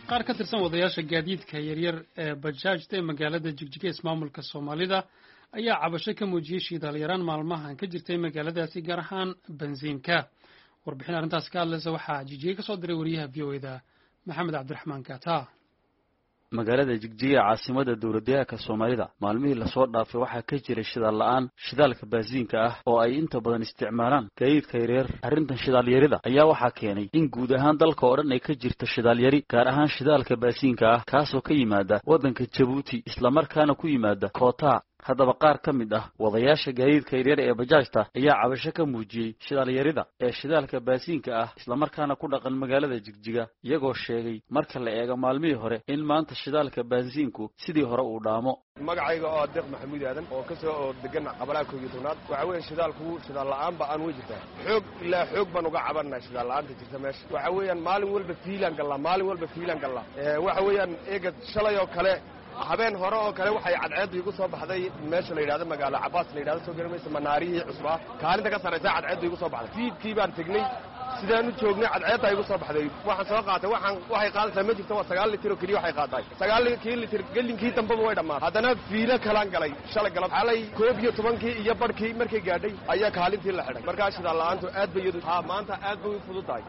qaar ka tirsan wadayaasha gaadiidka yaryar ee bajaajta ee magaalada Jigjiga ismaamulka Soomaalida ayaa cabasho ka muujiyay shidaal yaraan maalmahan ka jirtay magaaladaasi gaar ahaan bensiinka. warbixin arrintaas ka hadlaysa waxaa Jigjiga ka soo diray wariyaha VOAda Maxamed Cabdiraxmaan Kaata. magaalada Jigjiga caasimada dawladda Soomaalida maalmihii la soo dhaafay waxa ka jiray shidaal la'aan shidaalka bensiinka ah oo ay inta badan isticmaalaan gaadiidka yaryar. arrintan shidaal yarida ayaa waxa keenay in guud ahaan dalka oo dhan ay ka jirto shidaal yari gaar ahaan shidaalka bensiinka ah kaasoo ka yimaada wadanka Djibouti isla markaana ku yimaada Koota. haddaba qaar ka mid ah wadayaasha gaadiidka yaryar ee bajaajta ayaa cabasho ka muujiyay shidaal yarida ee shidaalka bensiinka ah isla markaana ku dhaqan magaalada Jigjiga iyagoo sheegay marka la eego maalmihii hore in maanta shidaalka bensiinku sidii hore uu dhaamo. magacayga oo Deeq Maxamuud Aadan oo ka soo degan qabalaa 12aad waxa weeye shidaalku shidaal la'aan baan u jirtaa xoog baan uga cabanaa shidaal la'aanta jirta meesha waxa weeyaan maalin walba fiilan galla waxa weeyaan eega shalay oo kale habeen hore oo kale waxay cadceed igu soo baxday meesha la yiraahdo magaalo Cabaas la yiraahdo soo gaarmaysa manaarihii cusbaa kaalinta ka sareysa cadceed igu soo baxday fiidkii baan tagnay sidaan u joognay cadceed igu soo baxday waxaan soo qaatay waxay qaadaysaa ma jirto 9 litir oo kaliya waxay qaaday 9 litir galinkii dambaba way dhamaatay haddana fiilo kalaan galay shalay galab xalay 12 iyo barkii markay gaadhay ayaa kaalintii la xidhay markaa shidaal la'aantu aad bay maanta aad bay fududahay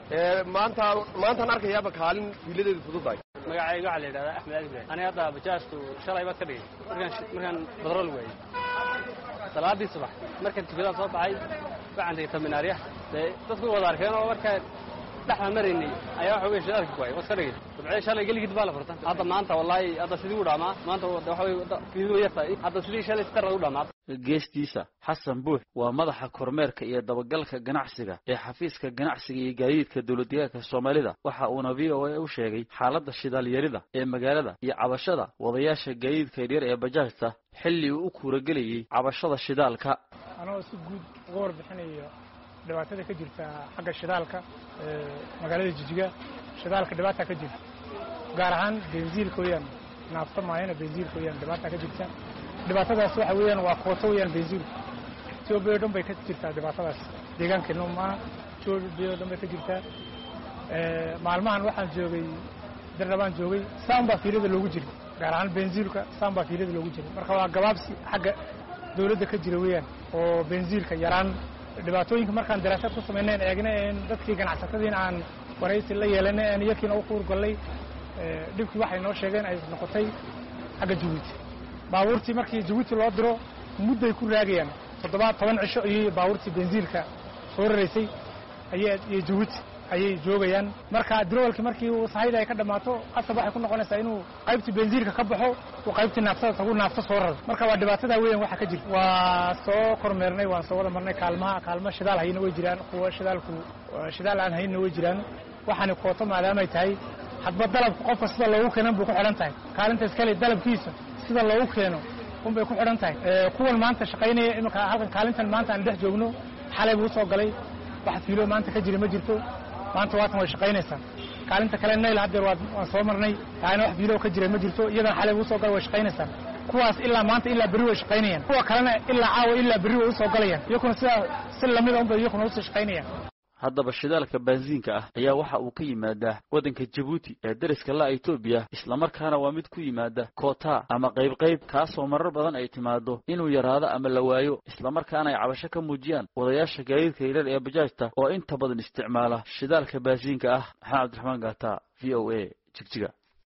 maanta arkayaaba kaalin fiiladeedu fududahay. magacayga waxa la yiraahdaa Axmed Ibrahim aniga hadda bajaastu shalay baad ka dhigay markaan badrool weey salaadii subax markaan tukada soo baxay waxaan dhigay seminaariya dadku wada arkeen oo markaa dhaxan marinay ayaa waxa weey shidaalka way waska dhigay dabcay shalay galigid baa la furtan hadda maanta wallahi hadda sidii u dhaamaa maanta waxa weey fiido yartay hadda sidii shalay istar u dhaamaa. geestiisa Xasan Buux waa madaxa kormeerka iyo dabagalka ganacsiga ee xafiiska ganacsiga iyo gaadiidka dawladda Soomaalida waxa uu VOA u sheegay xaaladda shidaal yarida ee magaalada iyo cabashada wadayaasha gaadiidka yaryar ee bajaajta xilli uu ku ragaliyay cabashada shidaalka. anoo si guud uga warbixinayo dhibaatada ka jirta xagga shidaalka magaalada Jigjiga shidaalka dhibaato ka jirta gaar ahaan bensiinka weeyaan naafta maayna bensiinka weeyaan dhibaato ka jirta dhibaatadaas waxa weeyaan waa Koota weeyaan bensiin Joobeyo dhan bay ka jirtaa dhibaatadaas deegaankeena ma Joobeyo dhan bay ka jirtaa maalmahan waxaan joogay darabaan joogay saamba fiilada loogu jiray gaar ahaan bensiinka saamba fiilada loogu jiray marka waa gabaabsi xagga dawladda ka jira weeyaan oo bensiinka yaraan dhibaatooyinka markaan daraasad ku sameynay eegnay dadkii ganacsatadiina aan waraysi la yeelanay aan yakiina u quurgalay dhibkii waxay noo sheegeen ay noqotay xagga Djibouti baabuurtii markii Djibouti loo diro mudday ku raagayaan 17 cisho iyo baabuurtii bensiinka soo rareysay ayay Djibouti ayay joogayaan marka droolki markii uu saayid ay ka dhamaato qasab waxay ku noqonaysaa inuu qaybtii bensiinka ka baxo oo qaybtii naaftada tagu naafta soo raro marka waa dhibaatada weyn waxa ka jira waa soo kormeernay waan soo wada marnay kaalmo shidaal hayna way jiraan kuwa shidaal aan hayna way jiraan waxaan Koota maadaama ay tahay hadba dalabka qofka sida loogu keenan buu ku xiran tahay kaalinta iskale dalabkiisa sida loogu keeno bay ku xiran tahay kuwan maanta shaqaynaya imika halkan kaalintan maanta aan dhex joogno xalay buu soo galay wax fiilo maanta ka jira ma jirto maanta waatan way shaqaynaysaa kaalinta kale nayl hadda waan soo marnay taana wax fiilo ka jira ma jirto iyadan xalay buu soo galay way shaqaynaysaa kuwaas ilaa maanta ilaa bari way shaqaynayaan kuwa kalena ilaa caawa ilaa bari way soo galayaan iyaguna si lamid ah iyaguna u shaqaynayaan. haddaba shidaalka bensiinka ah ayaa waxa uu ka yimaadaa wadanka Djibouti ee dariska la Itoobiya isla markaana waa mid ku yimaada Koota ama qayb kaasoo marar badan ay timaado inuu yaraado ama la waayo isla markaana ay cabasho ka muujiyaan wadayaasha gaadiidka yaryar ee bajaajta oo inta badan isticmaala shidaalka bensiinka ah. Maxamed Cabdiraxmaan Kaata VOA Jigjiga.